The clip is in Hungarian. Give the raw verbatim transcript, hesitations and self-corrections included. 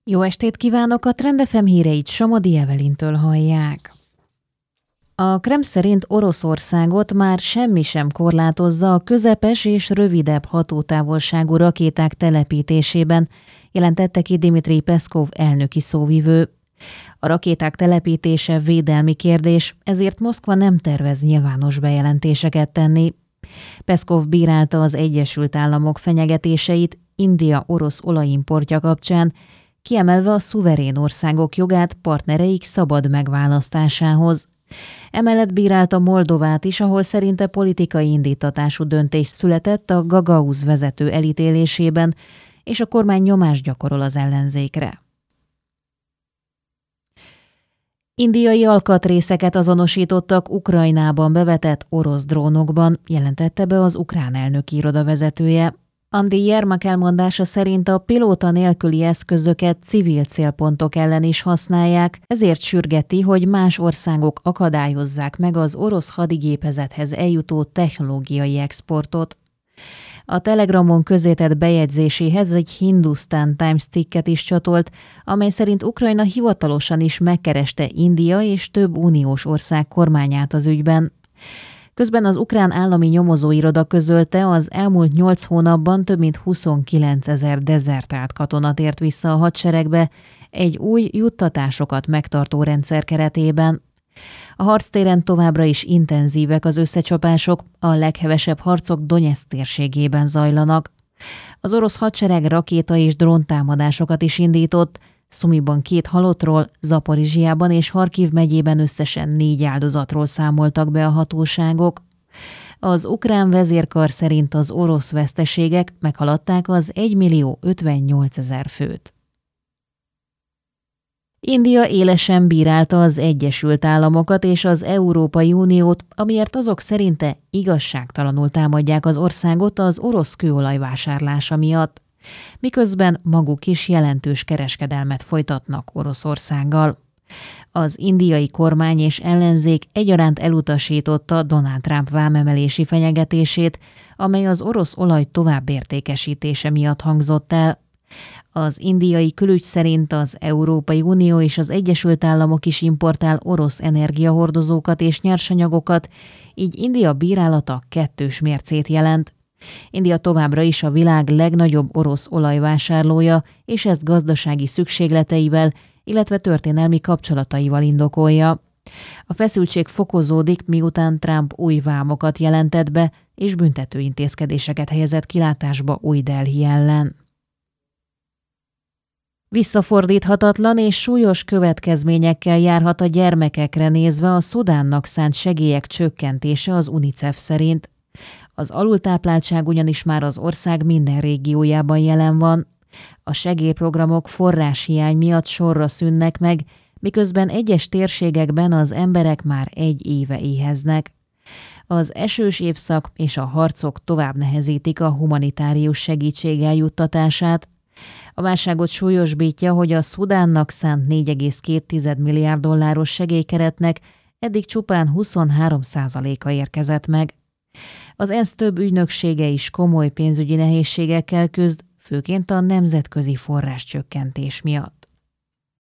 Jó estét kívánok, a Trend ef em híreit Somodi Evelintől hallják. A Kreml szerint Oroszországot már semmi sem korlátozza a közepes és rövidebb hatótávolságú rakéták telepítésében, jelentette ki Dmitrij Peszkov elnöki szóvivő. A rakéták telepítése védelmi kérdés, ezért Moszkva nem tervez nyilvános bejelentéseket tenni. Peszkov bírálta az Egyesült Államok fenyegetéseit India orosz olajimportja kapcsán, kiemelve a szuverén országok jogát partnereik szabad megválasztásához. Emellett bírálta Moldovát is, ahol szerinte politikai indítatású döntés született a Gagauz vezető elítélésében, és a kormány nyomást gyakorol az ellenzékre. Indiai alkatrészeket azonosítottak Ukrajnában bevetett orosz drónokban, jelentette be az ukrán elnöki iroda vezetője. Andriy Yermak elmondása szerint a pilóta nélküli eszközöket civil célpontok ellen is használják, ezért sürgeti, hogy más országok akadályozzák meg az orosz hadigépezethez eljutó technológiai exportot. A Telegramon közzétett bejegyzéséhez egy Hindustan Times cikket is csatolt, amely szerint Ukrajna hivatalosan is megkereste India és több uniós ország kormányát az ügyben. Közben az ukrán állami nyomozóiroda közölte, az elmúlt nyolc hónapban több mint huszonkilencezer dezertált katona tért vissza a hadseregbe egy új juttatásokat megtartó rendszer keretében. A harctéren továbbra is intenzívek az összecsapások, a leghevesebb harcok Donyeck térségében zajlanak. Az orosz hadsereg rakéta és dróntámadásokat is indított, Szumiban két halottról, Zaporizsiában és Harkiv megyében összesen négy áldozatról számoltak be a hatóságok. Az ukrán vezérkar szerint az orosz veszteségek meghaladták az egymillió ötvennyolcezer főt. India élesen bírálta az Egyesült Államokat és az Európai Uniót, amiért azok szerinte igazságtalanul támadják az országot az orosz kőolaj vásárlása miatt, miközben maguk is jelentős kereskedelmet folytatnak Oroszországgal. Az indiai kormány és ellenzék egyaránt elutasította Donald Trump vámemelési fenyegetését, amely az orosz olaj továbbértékesítése miatt hangzott el. Az indiai külügy szerint az Európai Unió és az Egyesült Államok is importál orosz energiahordozókat és nyersanyagokat, így India bírálata kettős mércét jelent. India továbbra is a világ legnagyobb orosz olajvásárlója, és ezt gazdasági szükségleteivel, illetve történelmi kapcsolataival indokolja. A feszültség fokozódik, miután Trump új vámokat jelentett be, és büntető intézkedéseket helyezett kilátásba Új-Delhi ellen. Visszafordíthatatlan és súlyos következményekkel járhat a gyermekekre nézve a Szudánnak szánt segélyek csökkentése az UNICEF szerint. Az alultápláltság ugyanis már az ország minden régiójában jelen van. A segélyprogramok forráshiány miatt sorra szűnnek meg, miközben egyes térségekben az emberek már egy éve éheznek. Az esős évszak és a harcok tovább nehezítik a humanitárius segítség eljuttatását. A válságot súlyosbítja, hogy a Szudánnak szánt négy egész két milliárd dolláros segélykeretnek eddig csupán huszonhárom százaléka érkezett meg. Az ENSZ több ügynöksége is komoly pénzügyi nehézségekkel küzd, főként a nemzetközi forráscsökkentés miatt.